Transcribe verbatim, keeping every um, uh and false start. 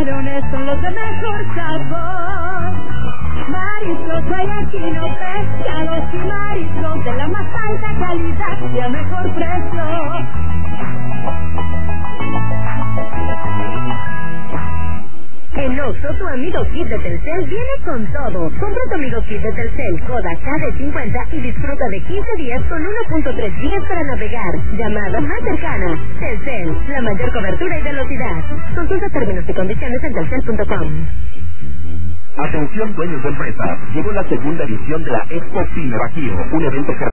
camarones son los de mejor sabor. Mariscos hay aquí, no pescados y mariscos de la más alta calidad y a mejor precio. En Oxxo, tu amigo Kit de Telcel viene con todo. Compra tu amigo Kit de Telcel Coda K D cincuenta y disfruta de quince días con uno punto tres gigas para navegar. Llamada más cercana. Telcel, la mayor cobertura y velocidad. Consulta términos y condiciones en telcel punto com. Atención dueños de empresas, llegó la segunda edición de la Expo Pyme Bajío, un evento que